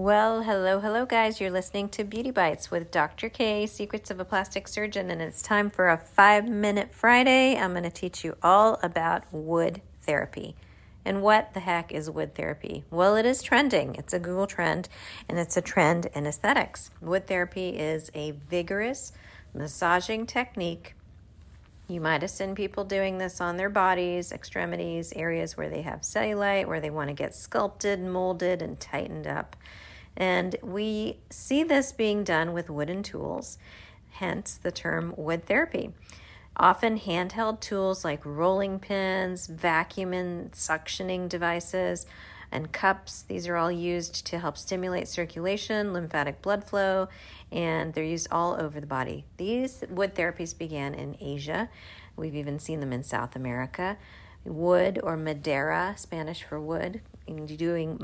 Well, hello, guys. You're listening to Beauty Bites with Dr. K, Secrets of a Plastic Surgeon, and it's time for a 5-Minute Friday. I'm going to teach you all about wood therapy. And what the heck is wood therapy? Well, it is trending. It's a Google trend, and it's a trend in aesthetics. Wood therapy is a vigorous massaging technique. You might have seen people doing this on their bodies, extremities, areas where they have cellulite, where they want to get sculpted, molded, and tightened up. And we see this being done with wooden tools, hence the term wood therapy. Often handheld tools like rolling pins, vacuum and suctioning devices, and cups. These are all used to help stimulate circulation, lymphatic blood flow, and they're used all over the body. These wood therapies began in Asia. We've even seen them in South America. Wood or Madera, Spanish for wood, doing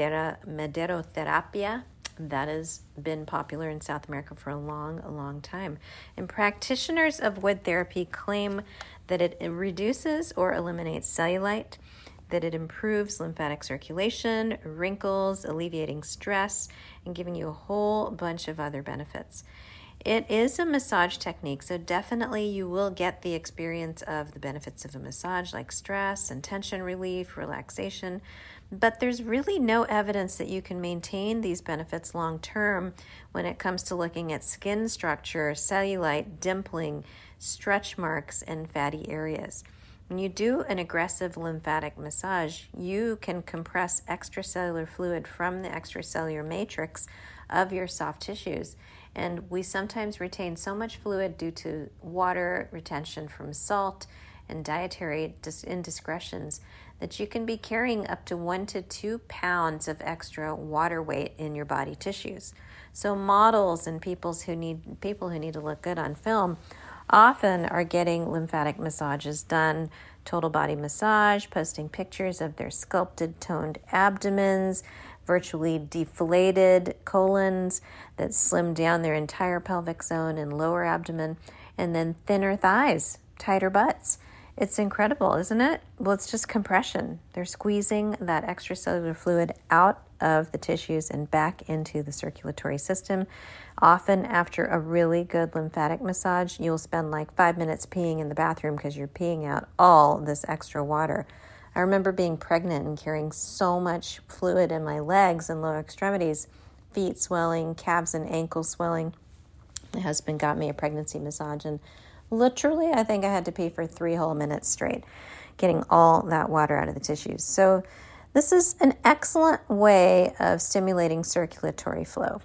maderoterapia. That has been popular in South America for a long time. And practitioners of wood therapy claim that it reduces or eliminates cellulite, that it improves lymphatic circulation, wrinkles, alleviating stress, and giving you a whole bunch of other benefits. It is a massage technique, so definitely you will get the experience of the benefits of a massage like stress and tension relief, relaxation, but there's really no evidence that you can maintain these benefits long term when it comes to looking at skin structure, cellulite, dimpling, stretch marks, and fatty areas. When you do an aggressive lymphatic massage, you can compress extracellular fluid from the extracellular matrix of your soft tissues. And we sometimes retain so much fluid due to water retention from salt and dietary indiscretions that you can be carrying up to 1 to 2 pounds of extra water weight in your body tissues. So models and people who need to look good on film often are getting lymphatic massages done, total body massage, posting pictures of their sculpted, toned abdomens, virtually deflated colons that slim down their entire pelvic zone and lower abdomen, and then thinner thighs, tighter butts. It's incredible, isn't it? Well, it's just compression. They're squeezing that extracellular fluid out of the tissues and back into the circulatory system. Often after a really good lymphatic massage, you'll spend like 5 minutes peeing in the bathroom because you're peeing out all this extra water. I remember being pregnant and carrying so much fluid in my legs and lower extremities, feet swelling, calves and ankles swelling. My husband got me a pregnancy massage, and literally I think I had to pee for 3 whole minutes straight, getting all that water out of the tissues. So this is an excellent way of stimulating circulatory flow.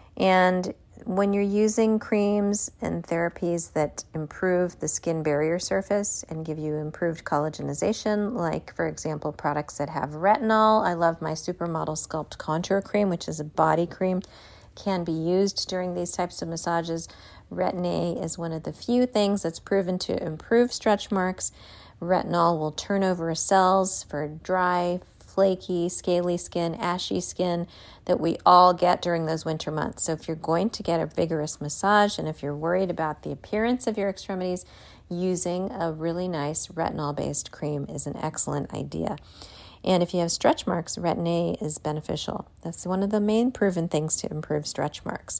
And when you're using creams and therapies that improve the skin barrier surface and give you improved collagenization, like, for example, products that have retinol. I love my Supermodel Sculpt Contour Cream, which is a body cream, can be used during these types of massages. Retin-A is one of the few things that's proven to improve stretch marks. Retinol will turn over cells for dry, flaky, scaly skin, ashy skin that we all get during those winter months. So if you're going to get a vigorous massage and if you're worried about the appearance of your extremities, using a really nice retinol-based cream is an excellent idea. And if you have stretch marks, Retin-A is beneficial. That's one of the main proven things to improve stretch marks.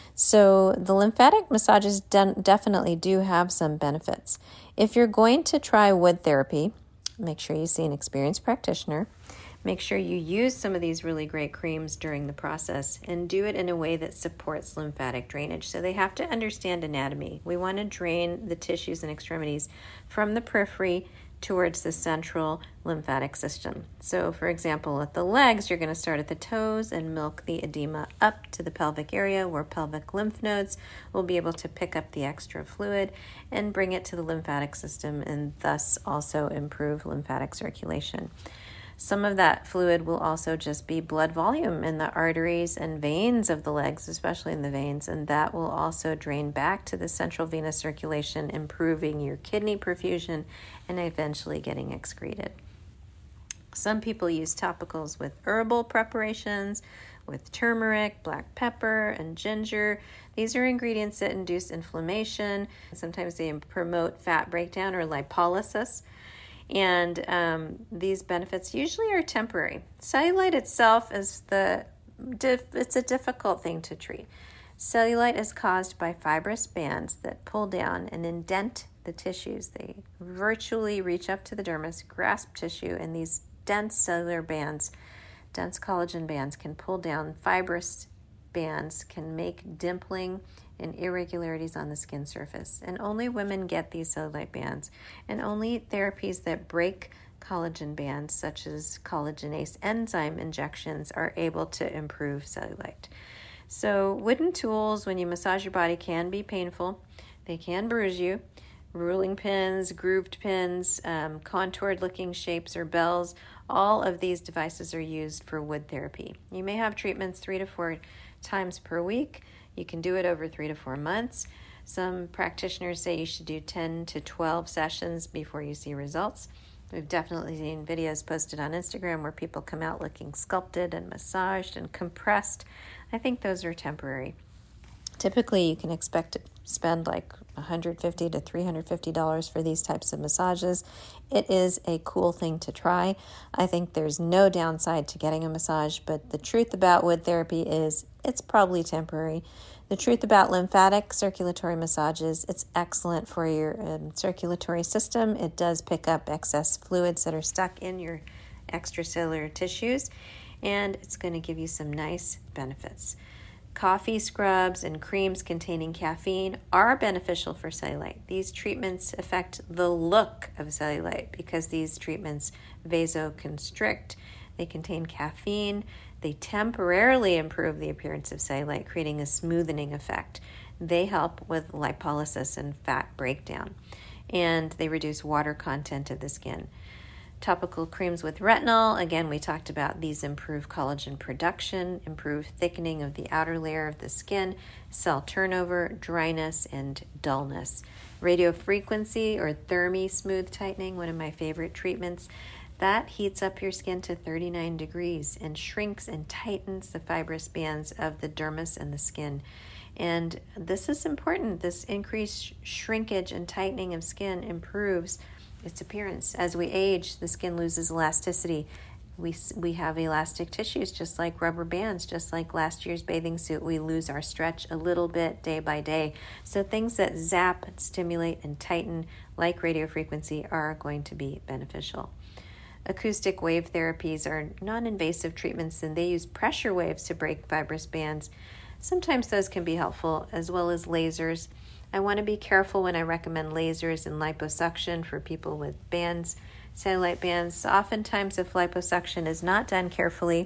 So the lymphatic massages definitely do have some benefits. If you're going to try wood therapy, make sure you see an experienced practitioner. Make sure you use some of these really great creams during the process and do it in a way that supports lymphatic drainage. So they have to understand anatomy. We want to drain the tissues and extremities from the periphery towards the central lymphatic system. So for example, at the legs, you're going to start at the toes and milk the edema up to the pelvic area where pelvic lymph nodes will be able to pick up the extra fluid and bring it to the lymphatic system and thus also improve lymphatic circulation. Some of that fluid will also just be blood volume in the arteries and veins of the legs, especially in the veins, and that will also drain back to the central venous circulation, improving your kidney perfusion and eventually getting excreted. Some people use topicals with herbal preparations, with turmeric, black pepper, and ginger. These are ingredients that induce inflammation. Sometimes they promote fat breakdown or lipolysis. And these benefits usually are temporary. Cellulite itself is the it's a difficult thing to treat. Cellulite is caused by fibrous bands that pull down and indent the tissues. They virtually reach up to the dermis, grasp tissue, and these dense cellular bands, dense collagen bands, can pull down. Fibrous bands can make dimpling and irregularities on the skin surface. And only women get these cellulite bands, and only therapies that break collagen bands, such as collagenase enzyme injections, are able to improve cellulite. So wooden tools, when you massage your body, can be painful. They can bruise you. Ruling pins, grooved pins, contoured-looking shapes or bells, all of these devices are used for wood therapy. You may have treatments 3 to 4 times per week. You can do it over 3 to 4 months. Some practitioners say you should do 10 to 12 sessions before you see results. We've definitely seen videos posted on Instagram where people come out looking sculpted and massaged and compressed. I think those are temporary. Typically, you can expect to spend like $150 to $350 for these types of massages. It is a cool thing to try. I think there's no downside to getting a massage, but the truth about wood therapy is it's probably temporary. The truth about lymphatic circulatory massages, it's excellent for your circulatory system. It does pick up excess fluids that are stuck in your extracellular tissues, and it's going to give you some nice benefits. Coffee scrubs and creams containing caffeine are beneficial for cellulite. These treatments affect the look of cellulite because these treatments vasoconstrict. They contain caffeine. They temporarily improve the appearance of cellulite, creating a smoothing effect. They help with lipolysis and fat breakdown, and they reduce water content of the skin. Topical creams with retinol, again, we talked about these improve collagen production, improve thickening of the outer layer of the skin, cell turnover, dryness, and dullness. Radiofrequency or thermi smooth tightening, one of my favorite treatments, that heats up your skin to 39 degrees and shrinks and tightens the fibrous bands of the dermis and the skin. And this is important. This increased shrinkage and tightening of skin improves its appearance. As we age, the skin loses elasticity. We have elastic tissues, just like rubber bands, just like last year's bathing suit. We lose our stretch a little bit day by day. So things that zap, stimulate, and tighten, like radiofrequency, are going to be beneficial. Acoustic wave therapies are non-invasive treatments, and they use pressure waves to break fibrous bands. Sometimes those can be helpful, as well as lasers. I want to be careful when I recommend lasers and liposuction for people with bands, cellulite bands. Oftentimes, if liposuction is not done carefully,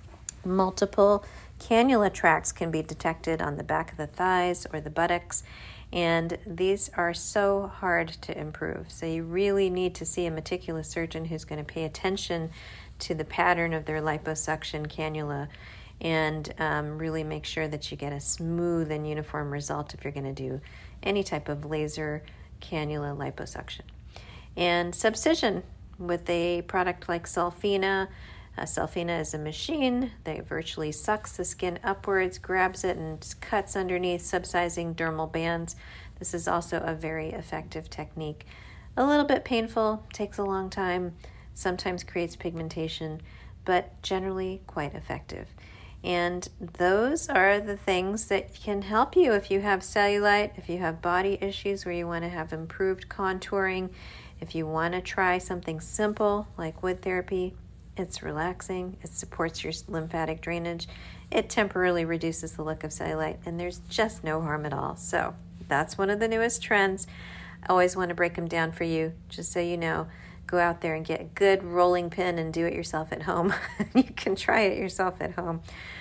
multiple cannula tracts can be detected on the back of the thighs or the buttocks, and these are so hard to improve. So you really need to see a meticulous surgeon who's going to pay attention to the pattern of their liposuction cannula and really make sure that you get a smooth and uniform result if you're going to do any type of laser cannula liposuction. And subcision with a product like Sulfina. Sulfina is a machine that virtually sucks the skin upwards, grabs it, and cuts underneath, subcising dermal bands. This is also a very effective technique. A little bit painful, takes a long time, sometimes creates pigmentation, but generally quite effective. And those are the things that can help you if you have cellulite, if you have body issues where you want to have improved contouring, if you want to try something simple like wood therapy. It's relaxing, it supports your lymphatic drainage, it temporarily reduces the look of cellulite, and there's just no harm at all. So that's one of the newest trends. I always want to break them down for you, just so you know. Go out there and get a good rolling pin and do it yourself at home. You can try it yourself at home.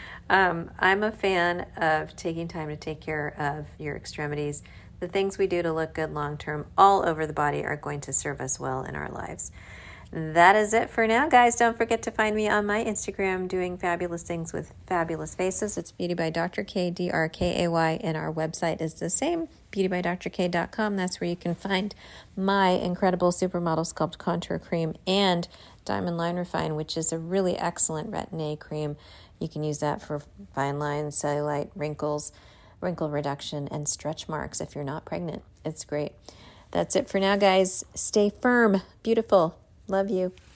I'm a fan of taking time to take care of your extremities. The things we do to look good long-term all over the body are going to serve us well in our lives. That is it for now, guys. Don't forget to find me on my Instagram doing fabulous things with fabulous faces. It's Beauty by Dr. K, DRKAY, and our website is the same, beautybydrk.com. That's where you can find my incredible Supermodel Sculpt Contour Cream and Diamond Line Refine, which is a really excellent Retin-A cream. You can use that for fine lines, cellulite, wrinkles, wrinkle reduction, and stretch marks if you're not pregnant. It's great. That's it for now, guys. Stay firm. Beautiful. Love you.